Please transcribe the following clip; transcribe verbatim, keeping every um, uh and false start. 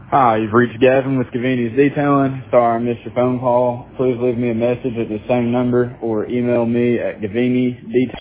Hi, you've reached Gavin with Gavini's Detailing. Sorry I missed your phone call. Please leave me a message at the same number or email me at Gavini Detailing.